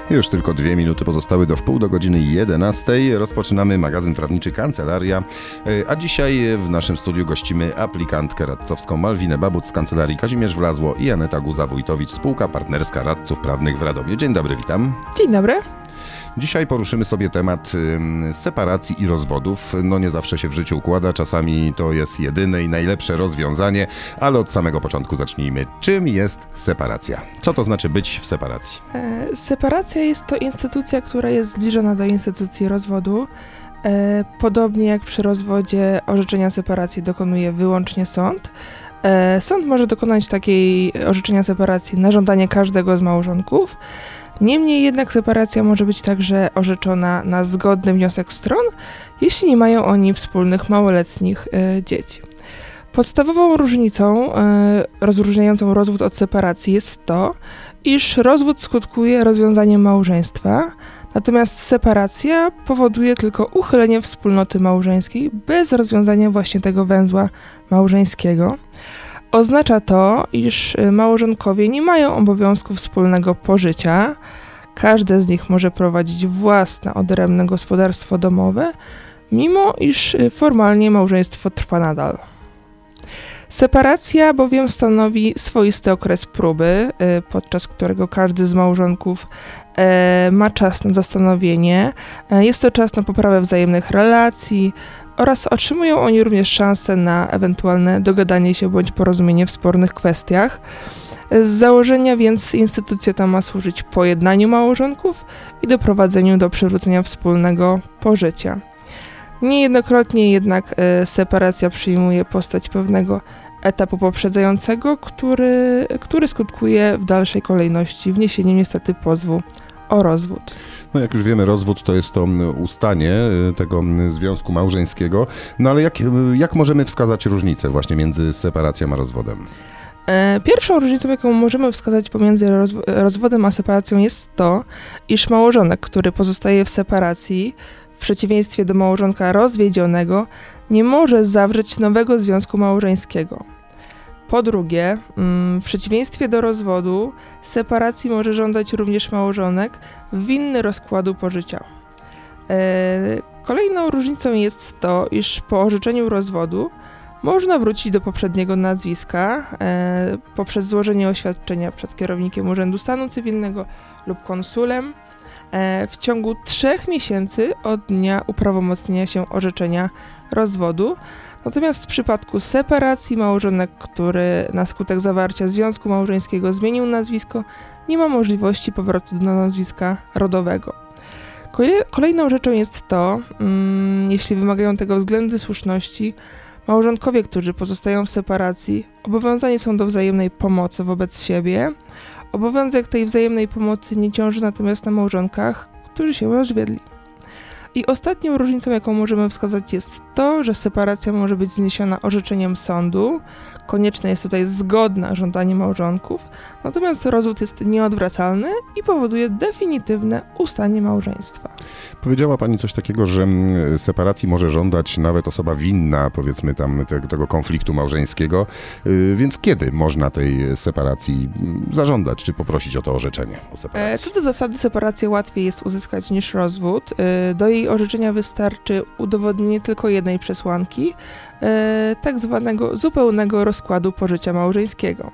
Już tylko 2 minuty pozostały do wpół do godziny 11. Rozpoczynamy magazyn prawniczy Kancelaria, a dzisiaj w naszym studiu gościmy aplikantkę radcowską Malwinę Babut z Kancelarii Kazimierz Wlazło i Aneta Guza-Wójtowicz, spółka partnerska radców prawnych w Radomiu. Dzień dobry, witam. Dzień dobry. Dzisiaj poruszymy sobie temat separacji i rozwodów. No nie zawsze się w życiu układa, czasami to jest jedyne i najlepsze rozwiązanie, ale od samego początku zacznijmy. Czym jest separacja? Co to znaczy być w separacji? Separacja jest to instytucja, która jest zbliżona do instytucji rozwodu. Podobnie jak przy rozwodzie orzeczenia separacji dokonuje wyłącznie sąd. Sąd może dokonać takiej orzeczenia separacji na żądanie każdego z małżonków. Niemniej jednak separacja może być także orzeczona na zgodny wniosek stron, jeśli nie mają oni wspólnych małoletnich dzieci. Podstawową różnicą rozróżniającą rozwód od separacji jest to, iż rozwód skutkuje rozwiązaniem małżeństwa, natomiast separacja powoduje tylko uchylenie wspólnoty małżeńskiej bez rozwiązania właśnie tego węzła małżeńskiego. Oznacza to, iż małżonkowie nie mają obowiązku wspólnego pożycia. Każdy z nich może prowadzić własne, odrębne gospodarstwo domowe, mimo iż formalnie małżeństwo trwa nadal. Separacja bowiem stanowi swoisty okres próby, podczas którego każdy z małżonków ma czas na zastanowienie. Jest to czas na poprawę wzajemnych relacji oraz otrzymują oni również szansę na ewentualne dogadanie się bądź porozumienie w spornych kwestiach. Z założenia więc instytucja ta ma służyć pojednaniu małżonków i doprowadzeniu do przywrócenia wspólnego pożycia. Niejednokrotnie jednak separacja przyjmuje postać pewnego etapu poprzedzającego, który skutkuje w dalszej kolejności wniesieniem niestety pozwu o rozwód. No jak już wiemy, rozwód to jest to ustanie tego związku małżeńskiego, no ale jak możemy wskazać różnicę właśnie między separacją a rozwodem? Pierwszą różnicą, jaką możemy wskazać pomiędzy rozwodem a separacją jest to, iż małżonek, który pozostaje w separacji, w przeciwieństwie do małżonka rozwiedzionego, nie może zawrzeć nowego związku małżeńskiego. Po drugie, w przeciwieństwie do rozwodu, separacji może żądać również małżonek winny rozkładu pożycia. Kolejną różnicą jest to, iż po orzeczeniu rozwodu można wrócić do poprzedniego nazwiska poprzez złożenie oświadczenia przed kierownikiem Urzędu Stanu Cywilnego lub konsulem w ciągu 3 miesięcy od dnia uprawomocnienia się orzeczenia rozwodu. Natomiast w przypadku separacji małżonek, który na skutek zawarcia związku małżeńskiego zmienił nazwisko, nie ma możliwości powrotu do nazwiska rodowego. Kolejną rzeczą jest to, jeśli wymagają tego względy słuszności, małżonkowie, którzy pozostają w separacji, obowiązani są do wzajemnej pomocy wobec siebie. Obowiązek tej wzajemnej pomocy nie ciąży natomiast na małżonkach, którzy się rozwiedli. I ostatnią różnicą, jaką możemy wskazać, jest to, że separacja może być zniesiona orzeczeniem sądu. Konieczne jest tutaj zgodne żądanie małżonków, natomiast rozwód jest nieodwracalny i powoduje definitywne ustanie małżeństwa. Powiedziała Pani coś takiego, że separacji może żądać nawet osoba winna, powiedzmy tam tego konfliktu małżeńskiego, więc kiedy można tej separacji zażądać, czy poprosić o to orzeczenie o separacji? Co do zasady separację łatwiej jest uzyskać niż rozwód. Do jej orzeczenia wystarczy udowodnienie tylko jednej przesłanki, tak zwanego zupełnego rozkładu pożycia małżeńskiego.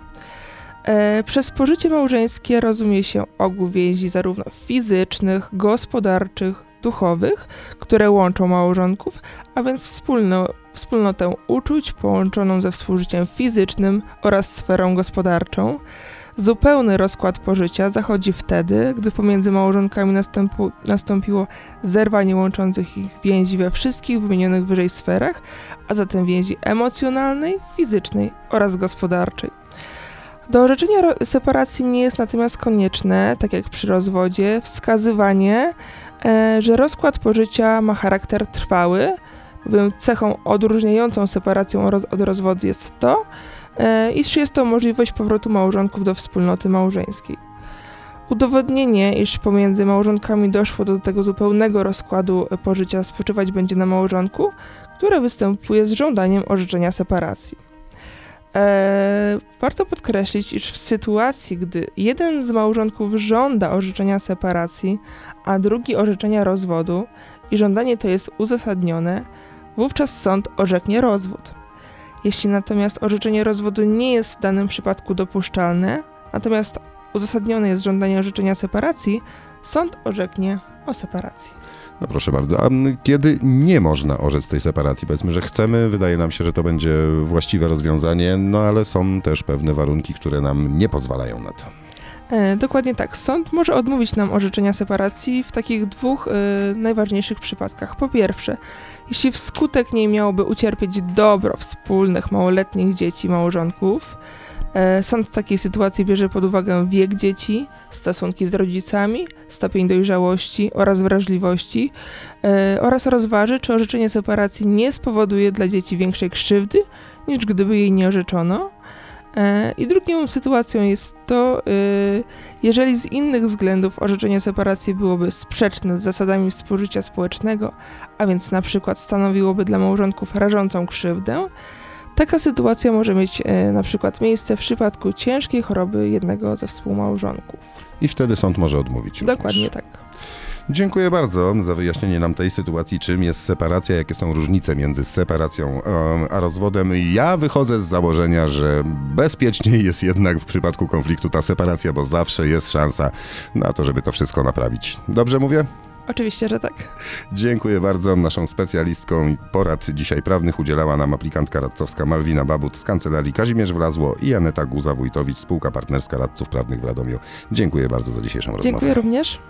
Przez pożycie małżeńskie rozumie się ogół więzi zarówno fizycznych, gospodarczych, duchowych, które łączą małżonków, a więc wspólnotę uczuć połączoną ze współżyciem fizycznym oraz sferą gospodarczą. Zupełny rozkład pożycia zachodzi wtedy, gdy pomiędzy małżonkami nastąpiło zerwanie łączących ich więzi we wszystkich wymienionych wyżej sferach, a zatem więzi emocjonalnej, fizycznej oraz gospodarczej. Do orzeczenia separacji nie jest natomiast konieczne, tak jak przy rozwodzie, wskazywanie, że rozkład pożycia ma charakter trwały, bowiem cechą odróżniającą separację od rozwodu jest to, iż jest to możliwość powrotu małżonków do wspólnoty małżeńskiej. Udowodnienie, iż pomiędzy małżonkami doszło do tego zupełnego rozkładu pożycia, spoczywać będzie na małżonku, które występuje z żądaniem orzeczenia separacji. Warto podkreślić, iż w sytuacji, gdy jeden z małżonków żąda orzeczenia separacji, a drugi orzeczenia rozwodu i żądanie to jest uzasadnione, wówczas sąd orzeknie rozwód. Jeśli natomiast orzeczenie rozwodu nie jest w danym przypadku dopuszczalne, natomiast uzasadnione jest żądanie orzeczenia separacji, sąd orzeknie o separacji. No proszę bardzo, a kiedy nie można orzec tej separacji? Powiedzmy, że chcemy, wydaje nam się, że to będzie właściwe rozwiązanie, no ale są też pewne warunki, które nam nie pozwalają na to. Dokładnie tak. Sąd może odmówić nam orzeczenia separacji w takich dwóch najważniejszych przypadkach. Po pierwsze, jeśli wskutek niej miałoby ucierpieć dobro wspólnych małoletnich dzieci małżonków, sąd w takiej sytuacji bierze pod uwagę wiek dzieci, stosunki z rodzicami, stopień dojrzałości oraz wrażliwości oraz rozważy, czy orzeczenie separacji nie spowoduje dla dzieci większej krzywdy, niż gdyby jej nie orzeczono. I drugą sytuacją jest to, jeżeli z innych względów orzeczenie separacji byłoby sprzeczne z zasadami współżycia społecznego, a więc na przykład stanowiłoby dla małżonków rażącą krzywdę, taka sytuacja może mieć na przykład miejsce w przypadku ciężkiej choroby jednego ze współmałżonków. I wtedy sąd może odmówić. Dokładnie tak. Dziękuję bardzo za wyjaśnienie nam tej sytuacji, czym jest separacja, jakie są różnice między separacją a rozwodem. Ja wychodzę z założenia, że bezpieczniej jest jednak w przypadku konfliktu ta separacja, bo zawsze jest szansa na to, żeby to wszystko naprawić. Dobrze mówię? Oczywiście, że tak. Dziękuję bardzo. Naszą specjalistką i porad dzisiaj prawnych udzielała nam aplikantka radcowska Malwina Babut z Kancelarii Kazimierz Wlazło i Aneta Guza-Wójtowicz, spółka partnerska radców prawnych w Radomiu. Dziękuję bardzo za dzisiejszą rozmowę. Dziękuję również.